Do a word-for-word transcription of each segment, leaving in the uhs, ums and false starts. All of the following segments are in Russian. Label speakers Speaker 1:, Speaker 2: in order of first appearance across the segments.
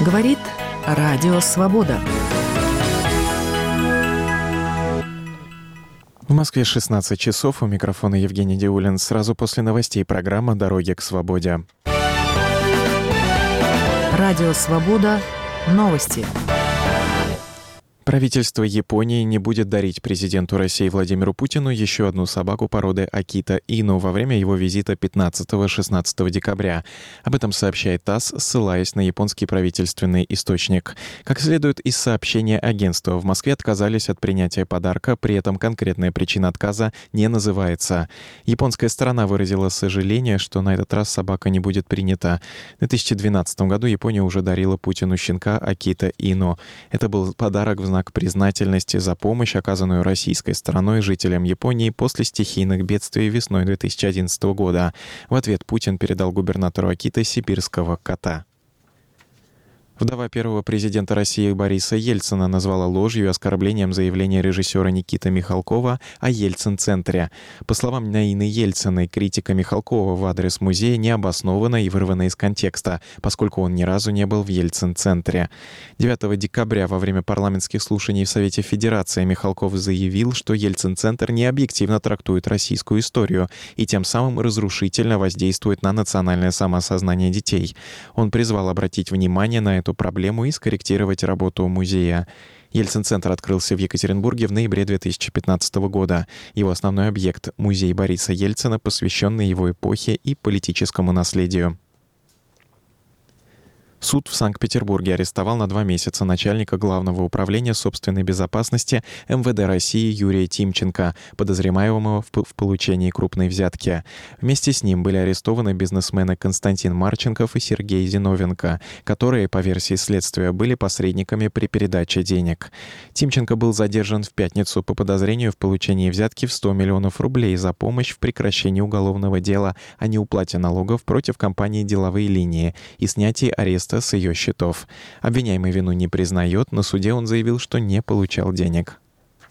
Speaker 1: Говорит Радио Свобода.
Speaker 2: В Москве шестнадцать часов. У микрофона Евгений Диулин. Сразу после новостей программа «Дороги к свободе».
Speaker 1: Радио Свобода. Новости.
Speaker 2: Правительство Японии не будет дарить президенту России Владимиру Путину еще одну собаку породы Акита Ину во время его визита пятнадцатого-шестнадцатого декабря. Об этом сообщает ТАСС, ссылаясь на японский правительственный источник. Как следует из сообщения агентства, в Москве отказались от принятия подарка, при этом конкретная причина отказа не называется. Японская сторона выразила сожаление, что на этот раз собака не будет принята. В две тысячи двенадцатом году Япония уже дарила Путину щенка Акита Ину. Это был подарок в знак признательности за помощь, оказанную российской стороной жителям Японии после стихийных бедствий весной две тысячи одиннадцатого года. В ответ Путин передал губернатору Акита сибирского кота. Вдова первого президента России Бориса Ельцина назвала ложью и оскорблением заявление режиссера Никиты Михалкова о Ельцин-центре. По словам Наины Ельциной, критика Михалкова в адрес музея необоснована и вырвана из контекста, поскольку он ни разу не был в Ельцин-центре. девятого декабря во время парламентских слушаний в Совете Федерации Михалков заявил, что Ельцин-центр необъективно трактует российскую историю и тем самым разрушительно воздействует на национальное самосознание детей. Он призвал обратить внимание на эту проблему и скорректировать работу музея. Ельцин-центр открылся в Екатеринбурге в ноябре две тысячи пятнадцатого года. Его основной объект — музей Бориса Ельцина, посвященный его эпохе и политическому наследию. Суд в Санкт-Петербурге арестовал на два месяца начальника Главного управления собственной безопасности эм вэ дэ России Юрия Тимченко, подозреваемого в, в получении крупной взятки. Вместе с ним были арестованы бизнесмены Константин Марченков и Сергей Зиновенко, которые, по версии следствия, были посредниками при передаче денег. Тимченко был задержан в пятницу по подозрению в получении взятки в сто миллионов рублей за помощь в прекращении уголовного дела о неуплате налогов против компании «Деловые линии» и снятии ареста с ее счетов. Обвиняемый вину не признает, на суде он заявил, что не получал денег.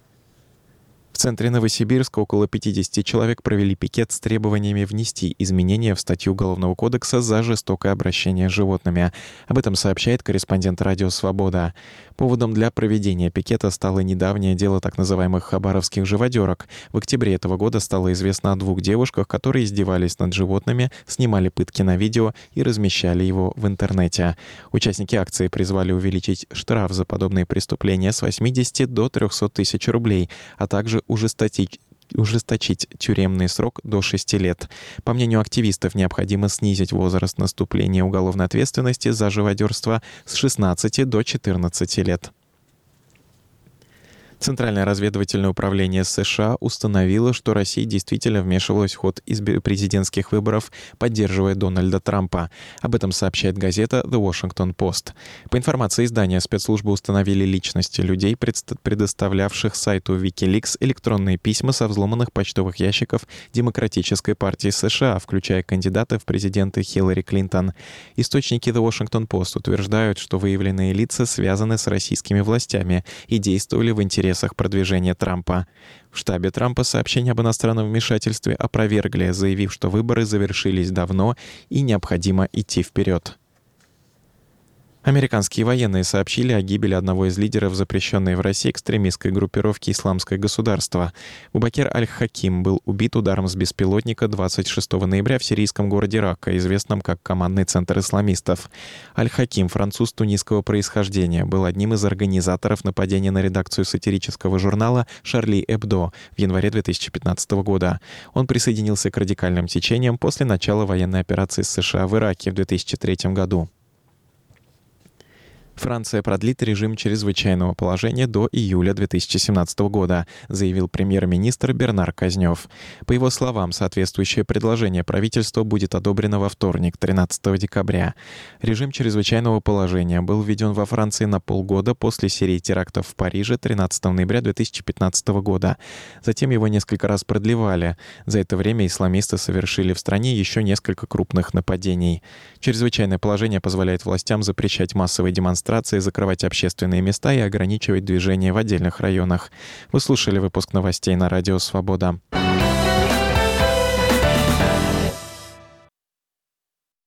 Speaker 2: В центре Новосибирска около пятьдесят человек провели пикет с требованиями внести изменения в статью Уголовного кодекса за жестокое обращение с животными. Об этом сообщает корреспондент «Радио Свобода». Поводом для проведения пикета стало недавнее дело так называемых хабаровских живодерок. В октябре этого года стало известно о двух девушках, которые издевались над животными, снимали пытки на видео и размещали его в интернете. Участники акции призвали увеличить штраф за подобные преступления с восьмидесяти до трехсот тысяч рублей, а также ужесточить ужесточить тюремный срок до шести лет. По мнению активистов, необходимо снизить возраст наступления уголовной ответственности за живодерство с шестнадцати до четырнадцати лет. Центральное разведывательное управление США установило, что Россия действительно вмешивалась в ход президентских выборов, поддерживая Дональда Трампа. Об этом сообщает газета The Washington Post. По информации издания, спецслужбы установили личности людей, предоставлявших сайту WikiLeaks электронные письма со взломанных почтовых ящиков Демократической партии США, включая кандидата в президенты Хиллари Клинтон. Источники The Washington Post утверждают, что выявленные лица связаны с российскими властями и действовали в интересах продвижения Трампа. В штабе Трампа сообщение об иностранном вмешательстве опровергли, заявив, что выборы завершились давно и необходимо идти вперед. Американские военные сообщили о гибели одного из лидеров запрещенной в России экстремистской группировки «Исламское государство». Бубакер Аль-Хаким был убит ударом с беспилотника двадцать шестого ноября в сирийском городе Рака, известном как командный центр исламистов. Аль-Хаким, француз тунисского происхождения, был одним из организаторов нападения на редакцию сатирического журнала «Шарли Эбдо» в январе две тысячи пятнадцатого года. Он присоединился к радикальным течениям после начала военной операции США в Ираке в две тысячи третьем году. Франция продлит режим чрезвычайного положения до июля две тысячи семнадцатого года, заявил премьер-министр Бернар Казнёв. По его словам, соответствующее предложение правительства будет одобрено во вторник, тринадцатого декабря. Режим чрезвычайного положения был введен во Франции на полгода после серии терактов в Париже тринадцатого ноября две тысячи пятнадцатого года. Затем его несколько раз продлевали. За это время исламисты совершили в стране еще несколько крупных нападений. Чрезвычайное положение позволяет властям запрещать массовые демонстрации, закрывать общественные места и ограничивать движение в отдельных районах. Вы слушали выпуск новостей на Радио Свобода.